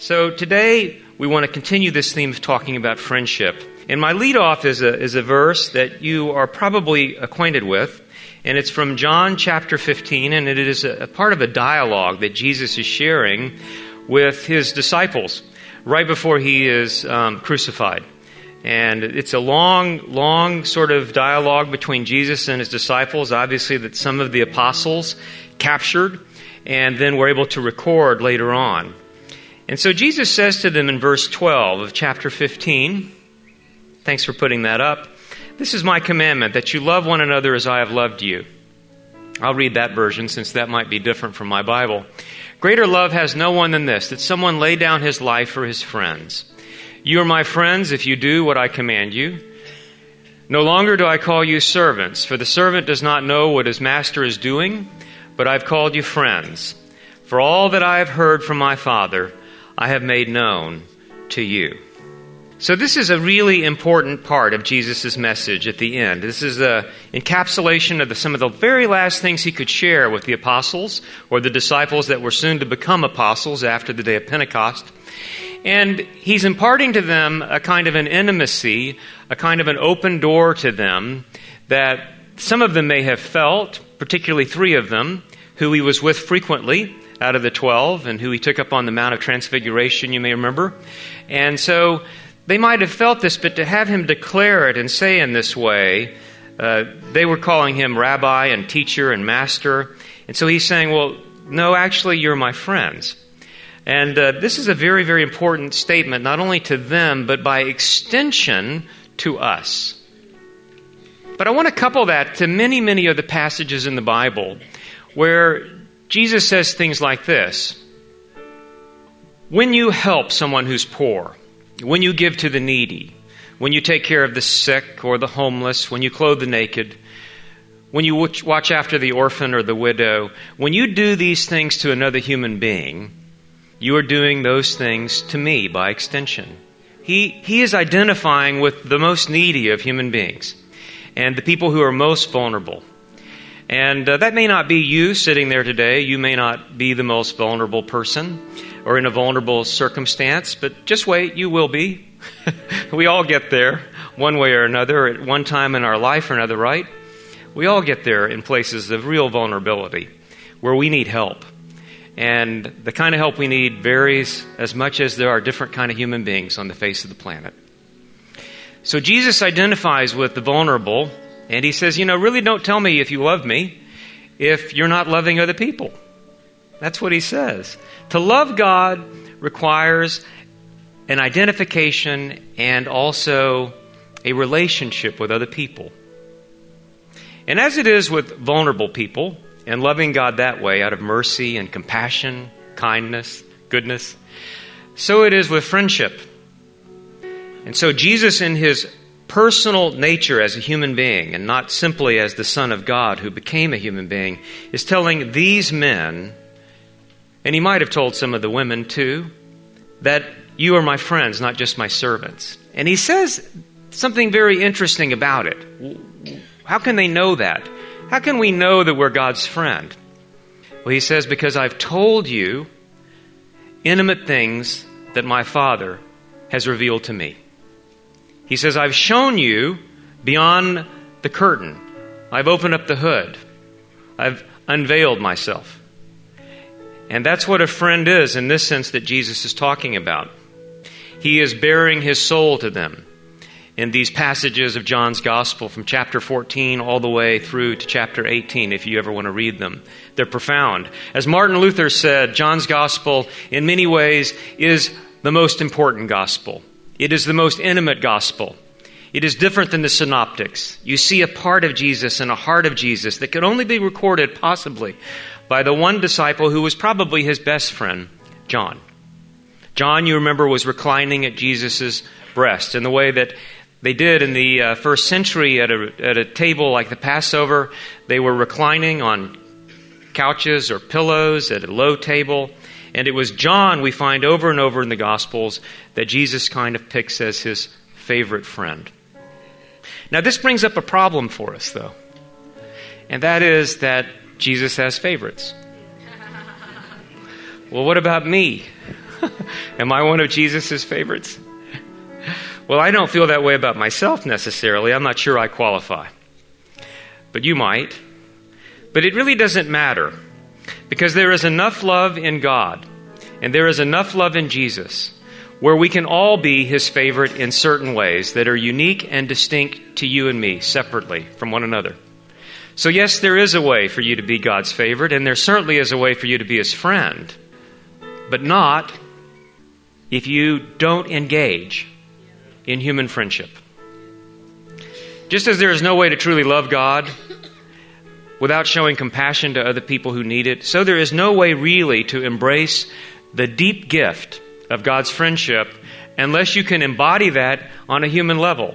So today we want to continue this theme of talking about friendship. And my lead off is a verse that you are probably acquainted with. And it's from John chapter 15, and it is a part of a dialogue that Jesus is sharing with his disciples right before he is crucified. And it's a long sort of dialogue between Jesus and his disciples, obviously that some of the apostles captured and then were able to record later on. And so Jesus says to them in verse 12 of chapter 15, thanks for putting that up, "This is my commandment, that you love one another as I have loved you." I'll read that version since that might be different from my Bible. "Greater love has no one than this, that someone lay down his life for his friends. You are my friends if you do what I command you. No longer do I call you servants, for the servant does not know what his master is doing, but I've called you friends. For all that I have heard from my Father, I have made known to you." So this is a really important part of Jesus' message at the end. This is an encapsulation of some of the very last things he could share with the apostles, or the disciples that were soon to become apostles after the day of Pentecost. And he's imparting to them a kind of an intimacy, a kind of an open door to them that some of them may have felt, particularly 3 of them, who he was with frequently out of the 12, and who he took up on the Mount of Transfiguration, you may remember. And so they might have felt this, but to have him declare it and say in this way, they were calling him rabbi and teacher and master. And so he's saying, well, no, actually, you're my friends. And this is a very, very important statement, not only to them, but by extension to us. But I want to couple that to many, many of the passages in the Bible where Jesus says things like this: when you help someone who's poor, when you give to the needy, when you take care of the sick or the homeless, when you clothe the naked, when you watch after the orphan or the widow, when you do these things to another human being, you are doing those things to me by extension. He is identifying with the most needy of human beings and the people who are most vulnerable. And that may not be you sitting there today. You may not be the most vulnerable person or in a vulnerable circumstance, but just wait, you will be. We all get there one way or another at one time in our life or another, right? We all get there in places of real vulnerability where we need help. And the kind of help we need varies as much as there are different kind of human beings on the face of the planet. So Jesus identifies with the vulnerable, and he says, really don't tell me if you love me if you're not loving other people. That's what he says. To love God requires an identification and also a relationship with other people. And as it is with vulnerable people, and loving God that way out of mercy and compassion, kindness, goodness, so it is with friendship. And so Jesus, in his personal nature as a human being, and not simply as the Son of God who became a human being, is telling these men, and he might have told some of the women too, that you are my friends, not just my servants. And he says something very interesting about it. How can they know that? How can we know that we're God's friend? Well, he says, because I've told you intimate things that my Father has revealed to me. He says, I've shown you beyond the curtain. I've opened up the hood. I've unveiled myself. And that's what a friend is in this sense that Jesus is talking about. He is bearing his soul to them in these passages of John's Gospel from chapter 14 all the way through to chapter 18, if you ever want to read them. They're profound. As Martin Luther said, John's Gospel in many ways is the most important gospel. It is the most intimate gospel. It is different than the synoptics. You see a part of Jesus and a heart of Jesus that could only be recorded possibly by the one disciple who was probably his best friend, John. John, you remember, was reclining at Jesus' breast in the way that they did in the first century at a table like the Passover. They were reclining on couches or pillows at a low table. And it was John, we find over and over in the Gospels, that Jesus kind of picks as his favorite friend. Now, this brings up a problem for us, though. And that is that Jesus has favorites. Well, what about me? Am I one of Jesus' favorites? Well, I don't feel that way about myself necessarily. I'm not sure I qualify. But you might. But it really doesn't matter, because there is enough love in God, and there is enough love in Jesus, where we can all be His favorite in certain ways that are unique and distinct to you and me, separately from one another. So yes, there is a way for you to be God's favorite, and there certainly is a way for you to be His friend, but not if you don't engage in human friendship. Just as there is no way to truly love God without showing compassion to other people who need it, so there is no way really to embrace the deep gift of God's friendship unless you can embody that on a human level.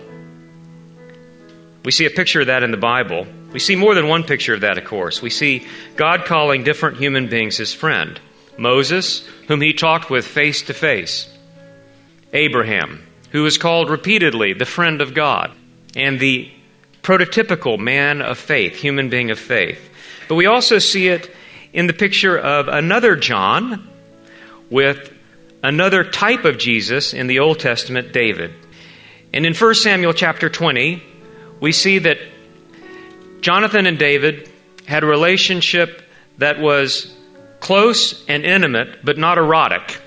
We see a picture of that in the Bible. We see more than one picture of that, of course. We see God calling different human beings His friend. Moses, whom He talked with face to face. Abraham, who is called repeatedly the friend of God, and the prototypical man of faith, human being of faith. But we also see it in the picture of another John with another type of Jesus in the Old Testament, David. And in 1 Samuel chapter 20, we see that Jonathan and David had a relationship that was close and intimate, but not erotic.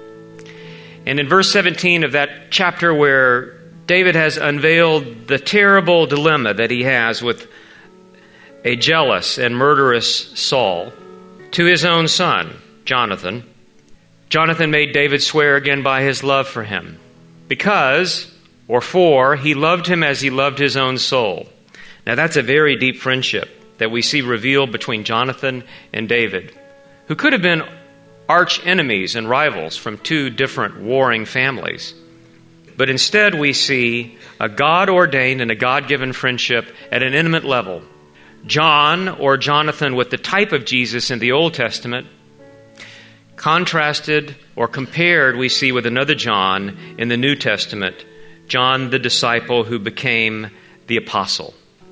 And in verse 17 of that chapter, where David has unveiled the terrible dilemma that he has with a jealous and murderous Saul to his own son, Jonathan, Jonathan made David swear again by his love for him, because, or for, he loved him as he loved his own soul. Now that's a very deep friendship that we see revealed between Jonathan and David, who could have been arch enemies and rivals from two different warring families. But instead we see a God-ordained and a God-given friendship at an intimate level. John, or Jonathan, with the type of Jesus in the Old Testament, contrasted or compared, we see, with another John in the New Testament, John the disciple who became the apostle.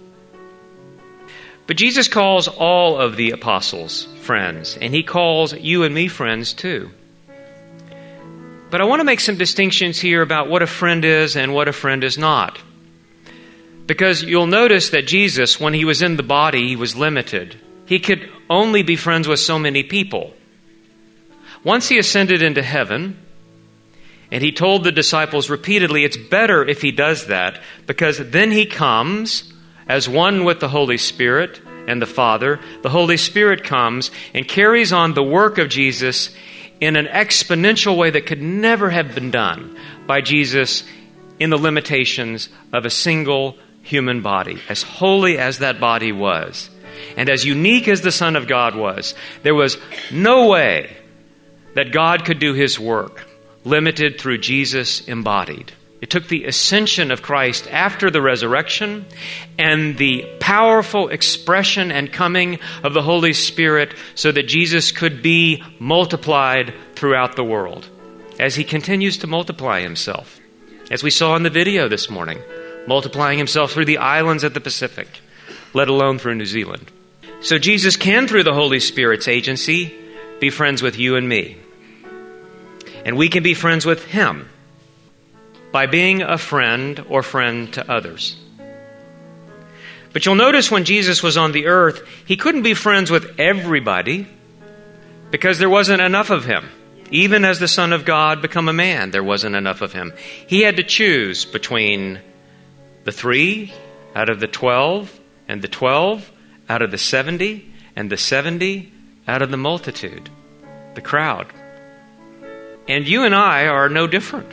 But Jesus calls all of the apostles friends, and He calls you and me friends too. But I want to make some distinctions here about what a friend is and what a friend is not. Because you'll notice that Jesus, when He was in the body, He was limited. He could only be friends with so many people. Once He ascended into heaven, and He told the disciples repeatedly, it's better if He does that, because then He comes as one with the Holy Spirit and the Father. The Holy Spirit comes and carries on the work of Jesus in an exponential way that could never have been done by Jesus in the limitations of a single human body. As holy as that body was, and as unique as the Son of God was, there was no way that God could do His work limited through Jesus embodied. It took the ascension of Christ after the resurrection and the powerful expression and coming of the Holy Spirit so that Jesus could be multiplied throughout the world as He continues to multiply Himself. As we saw in the video this morning, multiplying Himself through the islands of the Pacific, let alone through New Zealand. So Jesus can, through the Holy Spirit's agency, be friends with you and me. And we can be friends with Him by being a friend or friend to others. But you'll notice when Jesus was on the earth, He couldn't be friends with everybody because there wasn't enough of Him. Even as the Son of God become a man, there wasn't enough of Him. He had to choose between the 3 out of the 12 and the 12 out of the 70 and the 70 out of the multitude, the crowd. And you and I are no different.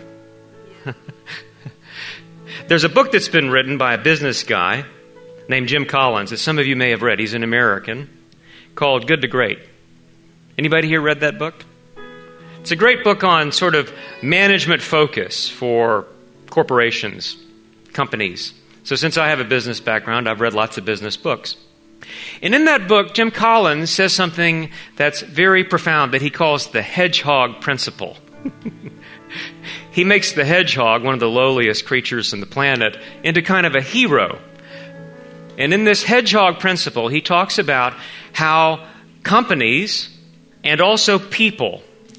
There's a book that's been written by a business guy named Jim Collins that some of you may have read. He's an American, called Good to Great. Anybody here read that book? It's a great book on sort of management focus for corporations, companies. So since I have a business background, I've read lots of business books. And in that book, Jim Collins says something that's very profound that he calls the hedgehog principle. He makes the hedgehog, one of the lowliest creatures on the planet, into kind of a hero. And in this hedgehog principle, he talks about how companies and also people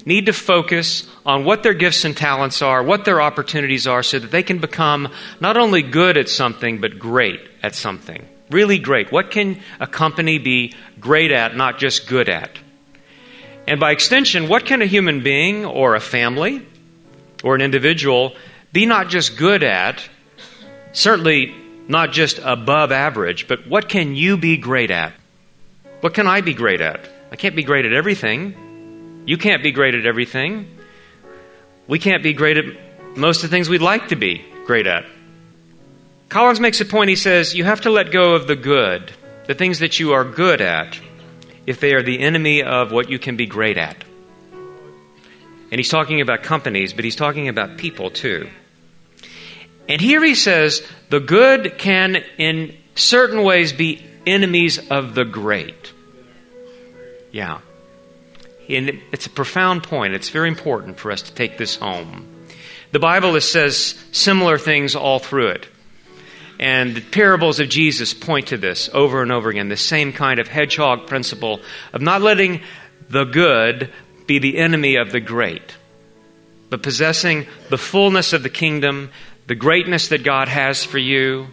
need to focus on what their gifts and talents are, what their opportunities are, so that they can become not only good at something, but great at something. Really great. What can a company be great at, not just good at? And by extension, what can a human being or a family or an individual be not just good at, certainly not just above average, but what can you be great at? What can I be great at? I can't be great at everything. You can't be great at everything. We can't be great at most of the things we'd like to be great at. Collins makes a point. He says, you have to let go of the good, the things that you are good at, if they are the enemy of what you can be great at. And he's talking about companies, but he's talking about people too. And here he says, the good can in certain ways be enemies of the great. Yeah. And it's a profound point. It's very important for us to take this home. The Bible says similar things all through it. And the parables of Jesus point to this over and over again, the same kind of hedgehog principle of not letting the good be the enemy of the great, but possessing the fullness of the kingdom, the greatness that God has for you,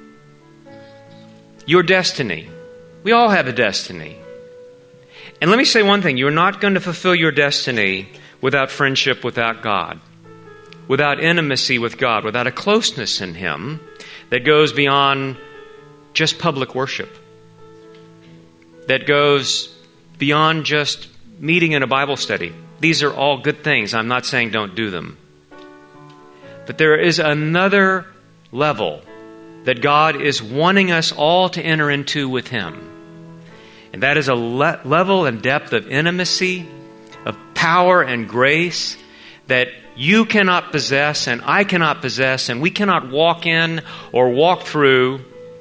your destiny. We all have a destiny. And let me say one thing, you're not going to fulfill your destiny without friendship without God, without intimacy with God, without a closeness in Him that goes beyond just public worship, that goes beyond just meeting in a Bible study. These are all good things. I'm not saying don't do them. But there is another level that God is wanting us all to enter into with Him. And that is a level and depth of intimacy, of power and grace that you cannot possess and I cannot possess, and we cannot walk in or walk through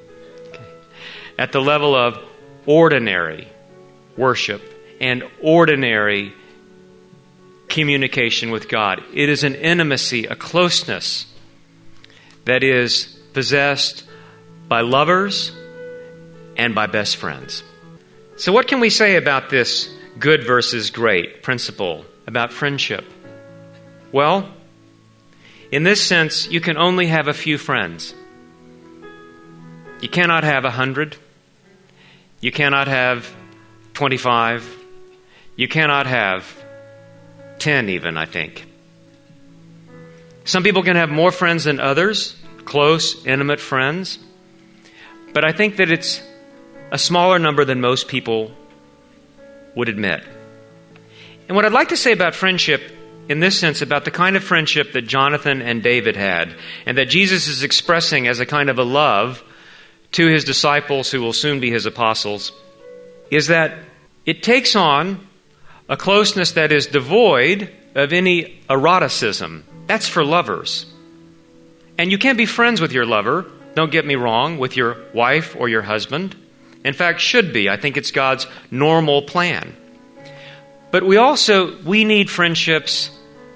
at the level of ordinary worship and ordinary communication with God. It is an intimacy, a closeness that is possessed by lovers and by best friends. So what can we say about this good versus great principle about friendship? Well, in this sense, you can only have a few friends. You cannot have 100. You cannot have 25. You cannot have 10 even, I think. Some people can have more friends than others, close, intimate friends. But I think that it's a smaller number than most people would admit. And what I'd like to say about friendship, in this sense, about the kind of friendship that Jonathan and David had, and that Jesus is expressing as a kind of a love to His disciples who will soon be His apostles, is that it takes on a closeness that is devoid of any eroticism. That's for lovers. And you can't be friends with your lover, don't get me wrong, with your wife or your husband. In fact, should be. I think it's God's normal plan. But we need friendships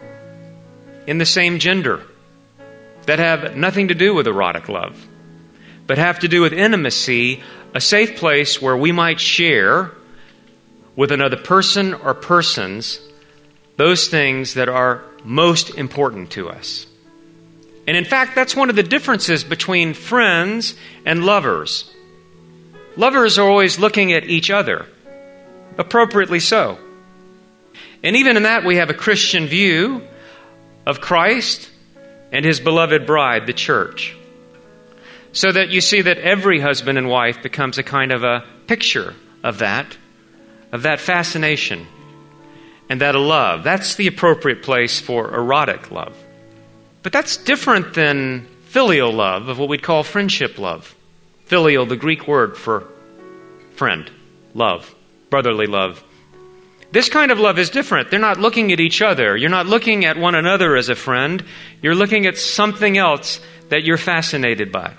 in the same gender that have nothing to do with erotic love, but have to do with intimacy, a safe place where we might share with another person or persons those things that are most important to us. And in fact, that's one of the differences between friends and lovers. Lovers are always looking at each other, appropriately so. And even in that, we have a Christian view of Christ and His beloved bride, the church. So that you see that every husband and wife becomes a kind of a picture of that fascination and that love. That's the appropriate place for erotic love. But that's different than filial love, of what we'd call friendship love. Filial, the Greek word for friend, love, brotherly love. This kind of love is different. They're not looking at each other. You're not looking at one another as a friend. You're looking at something else that you're fascinated by.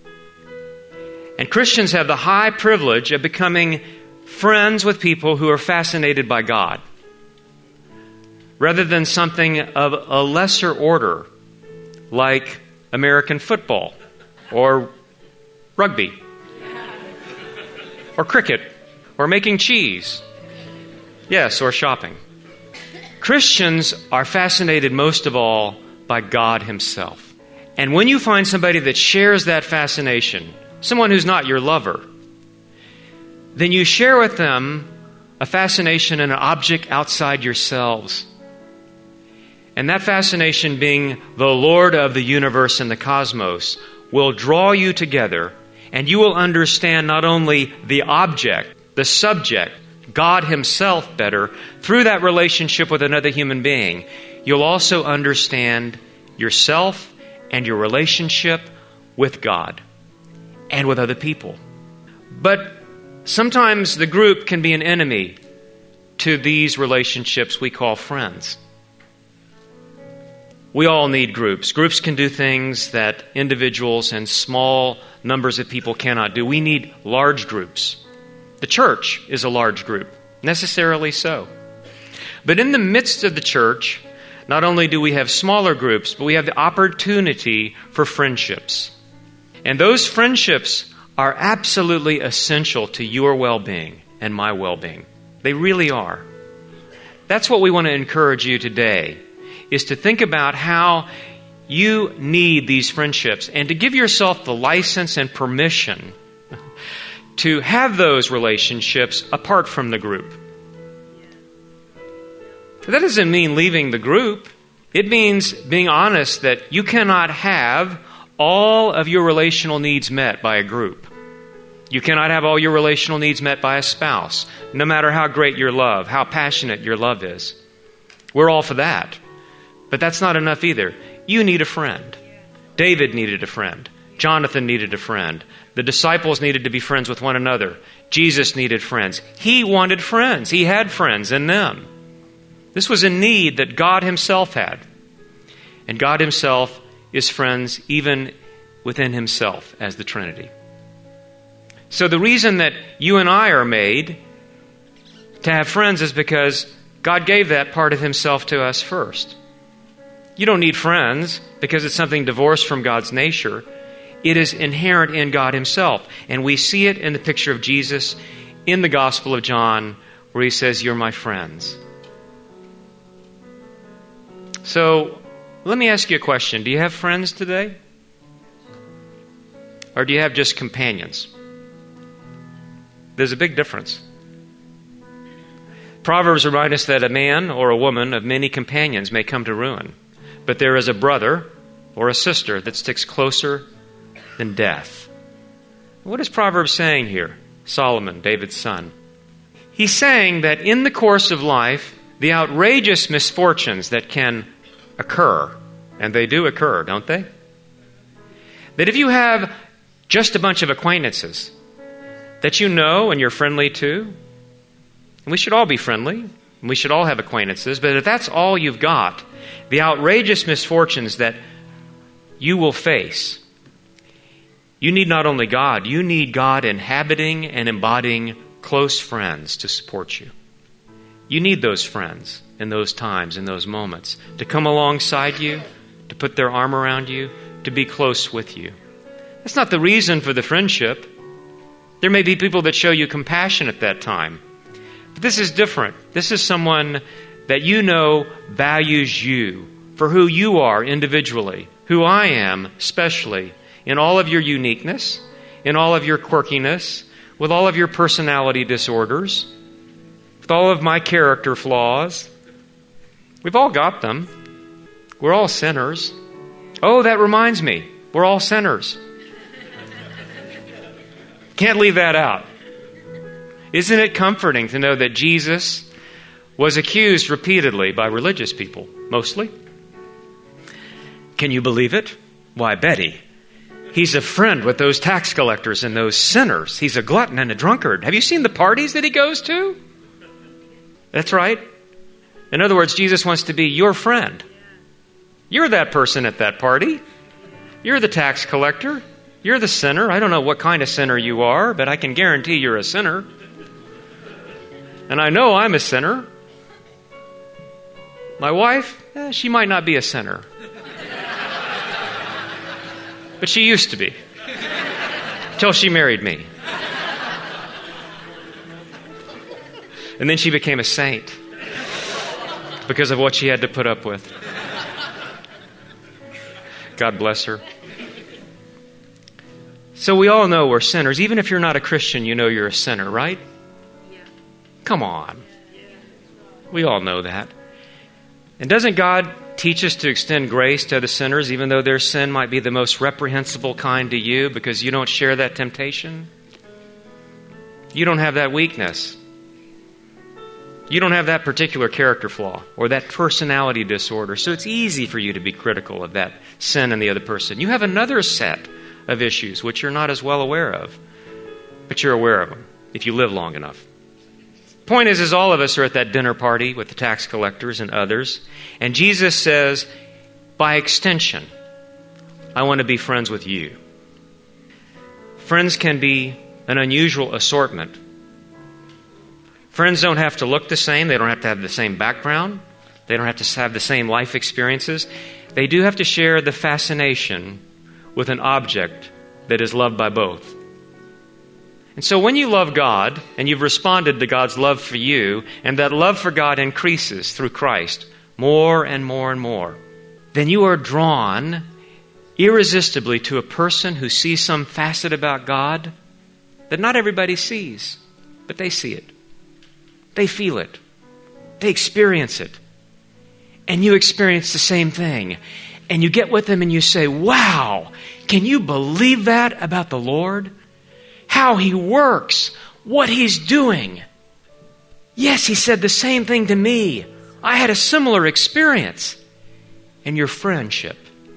And Christians have the high privilege of becoming friends with people who are fascinated by God, rather than something of a lesser order, like American football, or rugby, or cricket, or making cheese. Yes, or shopping. Christians are fascinated most of all by God Himself. And when you find somebody that shares that fascination, someone who's not your lover, then you share with them a fascination in an object outside yourselves. And that fascination, being the Lord of the universe and the cosmos, will draw you together, and you will understand not only the object, the subject, God Himself better, through that relationship with another human being. You'll also understand yourself and your relationship with God and with other people. But sometimes the group can be an enemy to these relationships we call friends. We all need groups. Groups can do things that individuals and small numbers of people cannot do. We need large groups. The church is a large group, necessarily so. But in the midst of the church, not only do we have smaller groups, but we have the opportunity for friendships. And those friendships are absolutely essential to your well-being and my well-being. They really are. That's what we want to encourage you today, is to think about how you need these friendships and to give yourself the license and permission to have those relationships apart from the group. That doesn't mean leaving the group. It means being honest that you cannot have all of your relational needs met by a group. You cannot have all your relational needs met by a spouse, no matter how great your love, how passionate your love is. We're all for that. But that's not enough either. You need a friend. David needed a friend. Jonathan needed a friend. The disciples needed to be friends with one another. Jesus needed friends. He wanted friends. He had friends in them. This was a need that God Himself had. And God Himself is friends even within Himself as the Trinity. So the reason that you and I are made to have friends is because God gave that part of Himself to us first. You don't need friends because it's something divorced from God's nature. It is inherent in God Himself. And we see it in the picture of Jesus in the Gospel of John, where He says, "You're my friends." So, let me ask you a question. Do you have friends today? Or do you have just companions? There's a big difference. Proverbs remind us that a man or a woman of many companions may come to ruin. But there is a brother or a sister that sticks closer than death. What is Proverbs saying here? Solomon, David's son. He's saying that in the course of life, the outrageous misfortunes that can occur, and they do occur, don't they? That if you have just a bunch of acquaintances that you know and you're friendly to, and we should all be friendly, and we should all have acquaintances, but if that's all you've got, the outrageous misfortunes that you will face, you need not only God, you need God inhabiting and embodying close friends to support you. You need those friends in those times, in those moments, to come alongside you, to put their arm around you, to be close with you. That's not the reason for the friendship. There may be people that show you compassion at that time. But this is different. This is someone that you know values you for who you are individually, who I am especially, in all of your uniqueness, in all of your quirkiness, with all of your personality disorders, with all of my character flaws. We've all got them. We're all sinners. Oh, that reminds me. We're all sinners. Can't leave that out. Isn't it comforting to know that Jesus was accused repeatedly by religious people, mostly? Can you believe it? Why, Betty, he's a friend with those tax collectors and those sinners. He's a glutton and a drunkard. Have you seen the parties that he goes to? That's right. In other words, Jesus wants to be your friend. You're that person at that party. You're the tax collector. You're the sinner. I don't know what kind of sinner you are, but I can guarantee you're a sinner. And I know I'm a sinner. My wife, she might not be a sinner. But she used to be. Till she married me. And then she became a saint. because of what she had to put up with. God bless her. So we all know we're sinners. Even if you're not a Christian, you know you're a sinner, right? Come on. We all know that. And doesn't God teach us to extend grace to the sinners, even though their sin might be the most reprehensible kind to you, because you don't share that temptation? You don't have that weakness. You don't have that particular character flaw or that personality disorder. So it's easy for you to be critical of that sin in the other person. You have another set of issues which you're not as well aware of, but you're aware of them if you live long enough. Point is all of us are at that dinner party with the tax collectors and others, and Jesus says, by extension, I want to be friends with you. Friends can be an unusual assortment. Friends don't have to look the same. They don't have to have the same background. They don't have to have the same life experiences. They do have to share the fascination with an object that is loved by both. And so when you love God and you've responded to God's love for you, and that love for God increases through Christ more and more and more, then you are drawn irresistibly to a person who sees some facet about God that not everybody sees, but they see it. They feel it. They experience it. And you experience the same thing. And you get with them and you say, wow, can you believe that about the Lord? How He works, what He's doing. Yes, He said the same thing to me. I had a similar experience. And your friendship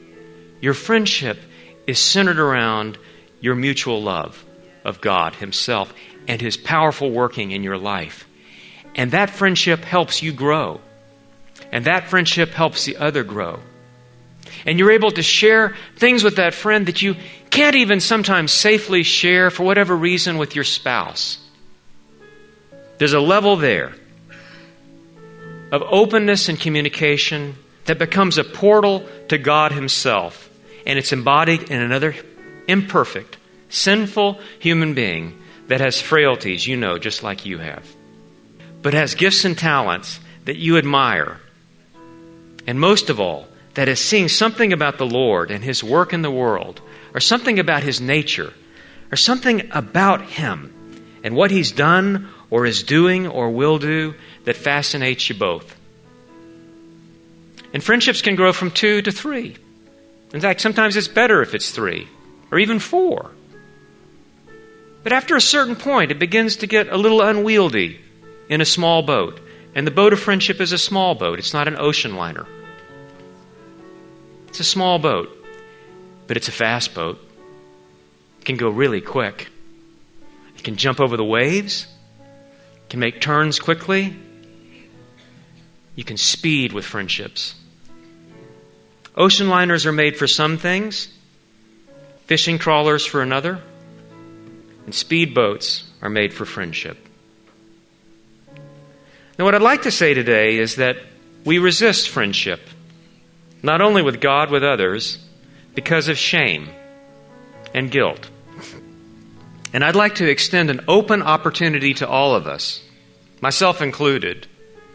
is centered around your mutual love of God Himself and His powerful working in your life. And that friendship helps you grow. And that friendship helps the other grow. And you're able to share things with that friend that you can't even sometimes safely share for whatever reason with your spouse. There's a level there of openness and communication that becomes a portal to God Himself. And it's embodied in another imperfect, sinful human being that has frailties, you know, just like you have, but has gifts and talents that you admire. And most of all, that is seeing something about the Lord and His work in the world, or something about His nature, or something about Him and what He's done or is doing or will do that fascinates you both. And friendships can grow from 2 to 3. In fact, sometimes it's better if it's 3 or even 4. But after a certain point, it begins to get a little unwieldy in a small boat. And the boat of friendship is a small boat. It's not an ocean liner. It's a small boat, but it's a fast boat. It can go really quick. It can jump over the waves. It can make turns quickly. You can speed with friendships. Ocean liners are made for some things, fishing trawlers for another, and speedboats are made for friendship. Now, what I'd like to say today is that we resist friendship, not only with God, with others, because of shame and guilt. And I'd like to extend an open opportunity to all of us, myself included,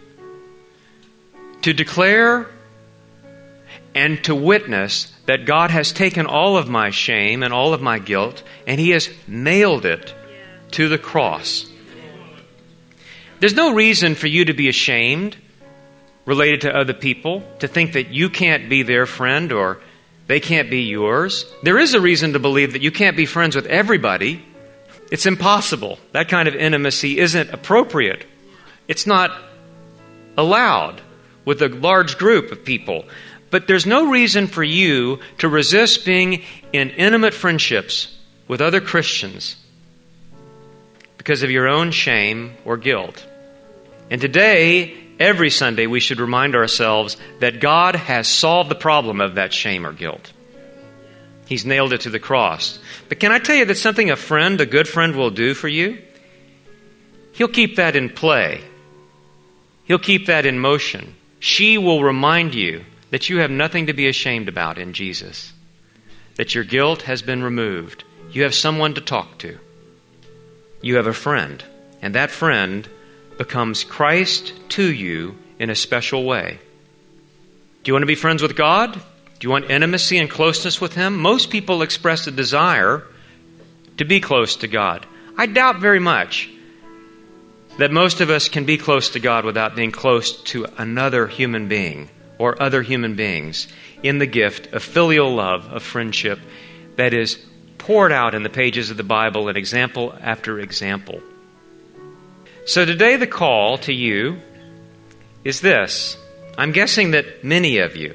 to declare and to witness that God has taken all of my shame and all of my guilt, and He has nailed it to the cross. There's no reason for you to be ashamed related to other people, to think that you can't be their friend or they can't be yours. There is a reason to believe that you can't be friends with everybody. It's impossible. That kind of intimacy isn't appropriate. It's not allowed with a large group of people. But there's no reason for you to resist being in intimate friendships with other Christians because of your own shame or guilt. And today, every Sunday, we should remind ourselves that God has solved the problem of that shame or guilt. He's nailed it to the cross. But can I tell you that something a good friend will do for you? He'll keep that in play. He'll keep that in motion. She will remind you that you have nothing to be ashamed about in Jesus. That your guilt has been removed. You have someone to talk to. You have a friend. And that friend becomes Christ to you in a special way. Do you want to be friends with God? Do you want intimacy and closeness with Him? Most people express a desire to be close to God. I doubt very much that most of us can be close to God without being close to another human being or other human beings in the gift of filial love, of friendship that is poured out in the pages of the Bible in example after example. So today the call to you is this. I'm guessing that many of you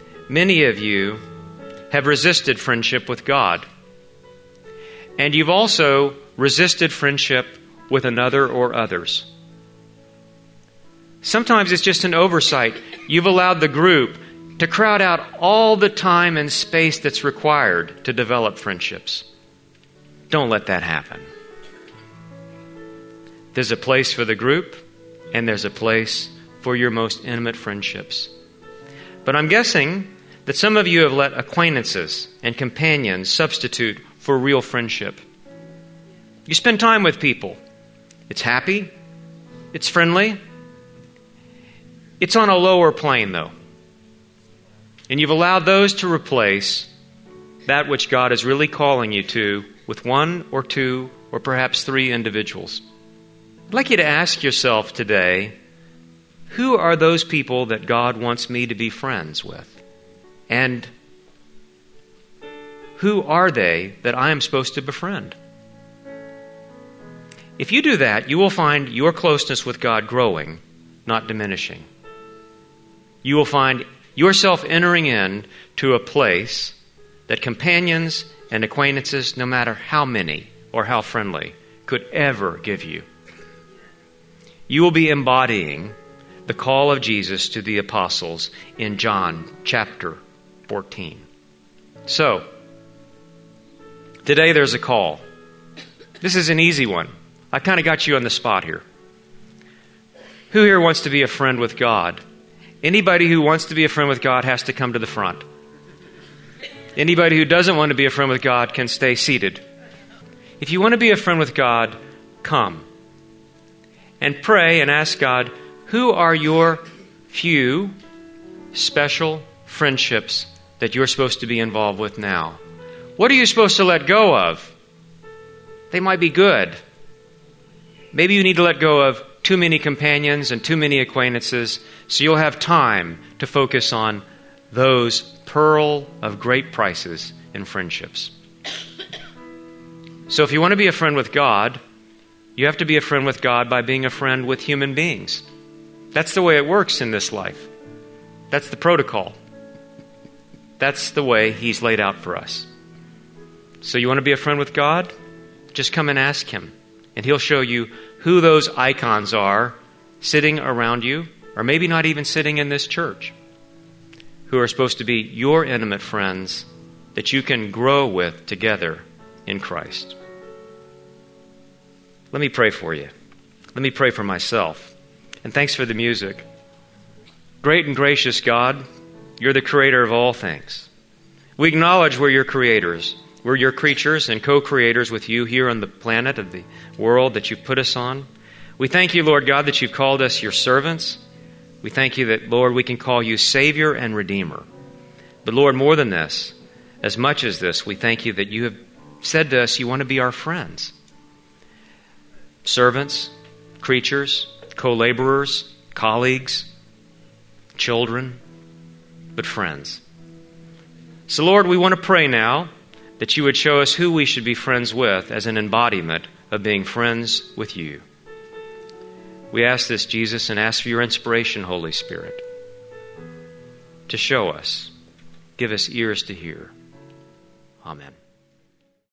have resisted friendship with God. And you've also resisted friendship with another or others. Sometimes it's just an oversight. You've allowed the group to crowd out all the time and space that's required to develop friendships. Don't let that happen. There's a place for the group, and there's a place for your most intimate friendships. But I'm guessing that some of you have let acquaintances and companions substitute for real friendship. You spend time with people. It's happy. It's friendly. It's on a lower plane, though. And you've allowed those to replace that which God is really calling you to with one or two or perhaps three individuals. I'd like you to ask yourself today, who are those people that God wants me to be friends with? And who are they that I am supposed to befriend? If you do that, you will find your closeness with God growing, not diminishing. You will find yourself entering in to a place that companions and acquaintances, no matter how many or how friendly, could ever give you. You will be embodying the call of Jesus to the apostles in John chapter 14. So, today there's a call. This is an easy one. I kind of got you on the spot here. Who here wants to be a friend with God? Anybody who wants to be a friend with God has to come to the front. Anybody who doesn't want to be a friend with God can stay seated. If you want to be a friend with God, come and pray and ask God, who are your few special friendships that you're supposed to be involved with now? What are you supposed to let go of? They might be good. Maybe you need to let go of too many companions and too many acquaintances, so you'll have time to focus on those pearl of great prices in friendships. So if you want to be a friend with God, you have to be a friend with God by being a friend with human beings. That's the way it works in this life. That's the protocol. That's the way He's laid out for us. So you want to be a friend with God? Just come and ask Him, and He'll show you who those icons are sitting around you, or maybe not even sitting in this church, who are supposed to be your intimate friends that you can grow with together in Christ. Let me pray for you. Let me pray for myself. And thanks for the music. Great and gracious God, you're the creator of all things. We acknowledge we're your creators. We're your creatures and co-creators with you here on the planet of the world that you've put us on. We thank you, Lord God, that you've called us your servants. We thank you that, Lord, we can call you Savior and Redeemer. But Lord, more than this, as much as this, we thank you that you have said to us you want to be our friends. Servants, creatures, co-laborers, colleagues, children, but friends. So Lord, we want to pray now that you would show us who we should be friends with as an embodiment of being friends with you. We ask this, Jesus, and ask for your inspiration, Holy Spirit, to show us. Give us ears to hear. Amen.